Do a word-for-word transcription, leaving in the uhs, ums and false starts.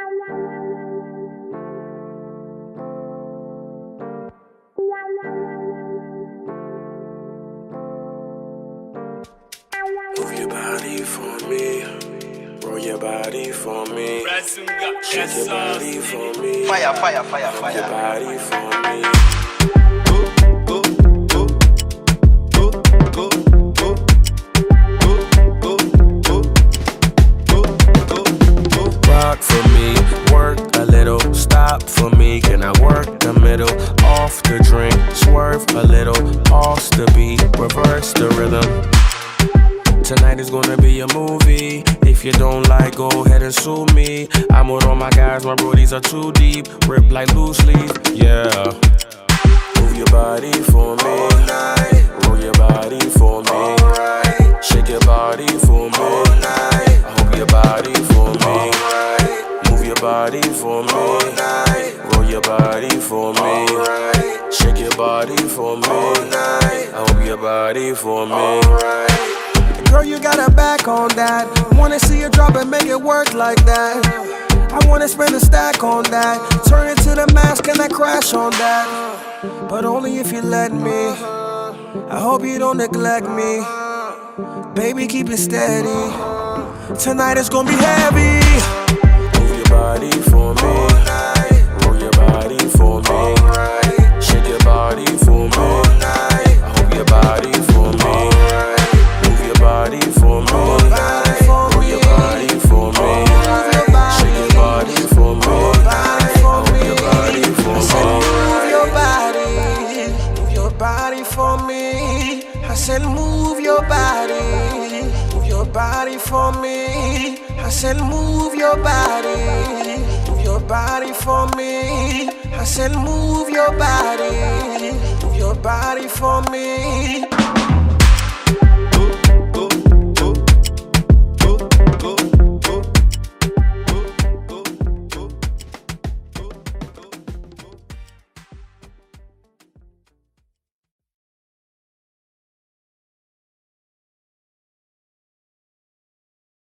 Move your body for me. Roll your body for me. Shake your body for me. Fire, fire, fire, fire. Move your body for me. Go, go, go, go, go, go, go, go, go, go. Rock for me, work a little, stop for me. Can I work the middle? Off the drink, swerve a little, pause the beat, reverse the rhythm. Tonight is gonna be a movie. If you don't like, go ahead and sue me. I'm with all my guys, my brodies are too deep. Rip like loose leaf, yeah. Move your body for me. All night. Roll your body for me. Alright. Shake your body for me. All night. I hope your body for me. Alright. Move your body for me. All night. Roll your body for me. Alright. Shake your body for me. All night. I hope your body for me. Alright. Girl, you got a back on that. Wanna see you drop and make it work like that. I wanna spend a stack on that. Turn it to the mask and I crash on that. But only if you let me. I hope you don't neglect me. Baby, keep it steady. Tonight it's gonna be heavy. Move your body for me. Roll your body for me. Shake your body for me. I hope your body for me. Move your body for me. Roll your body for me. Shake your body for me. I hope your body for me. Move your body, move your body for me. I said move your body, move your body for me. I said move your body, move your body for me. I said move your body, move your body for me.